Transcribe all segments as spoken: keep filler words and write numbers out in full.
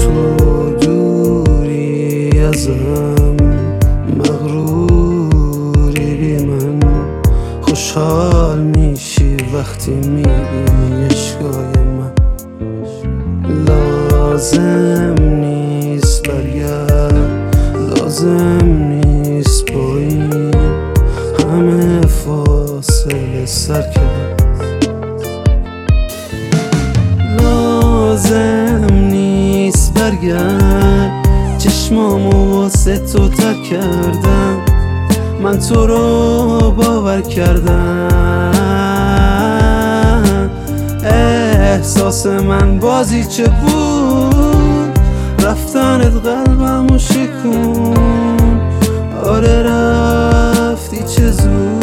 تو دوری ازم، مغروری بی من. خوشحال میشی وقتی میبینی عشقای من. لازم نیست برگرد، لازم نیست با این همه فاصله سر کرد. لازم نیست برگرد، چشمامو واسه تو تر کردم. من تو رو باور کردم. احساس من بازی چه بود، رفتنت قلبمو شکون. آره رفتی چه زود.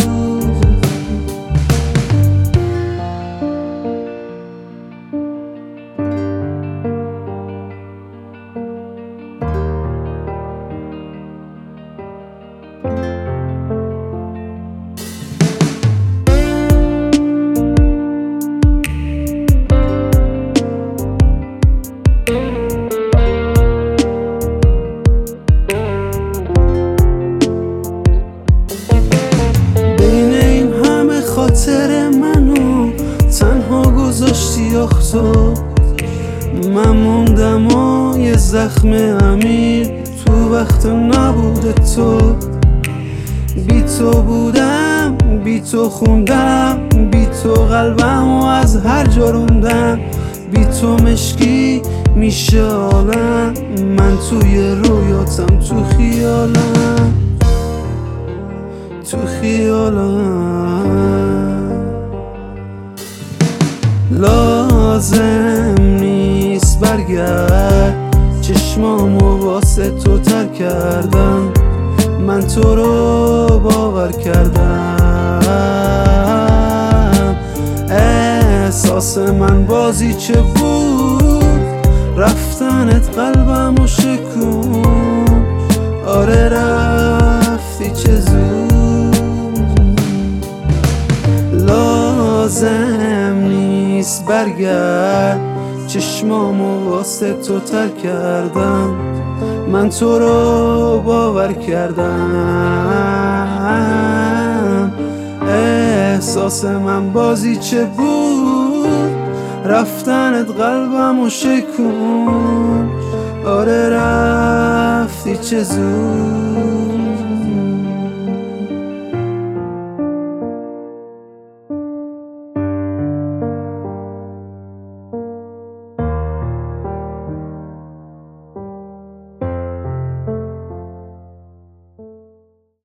خاطر منو تنها گذاشتی آخ تو. من موندم و یه زخم عمیق تو وقت نبود تو. بی تو بودم، بی تو خوندم، بی تو قلبمو از هر جا روندم. بی تو مشکی میشه عالم، من توی رویاتم، تو خیالم، تو خیالم. لازم نیست برگرد، چشمامو واسه تو تر کردم. من تو رو باور کردم. احساس من بازی چه بود، رفتنت قلبمو شکون. آره رفتی چه زود. لازم نیست برگرد، چشمامو واسه تو تر کردم. من تو رو باور کردم. احساس من بازی چه بود، رفتنت قلبمو شکون. آره رفتی چه زود.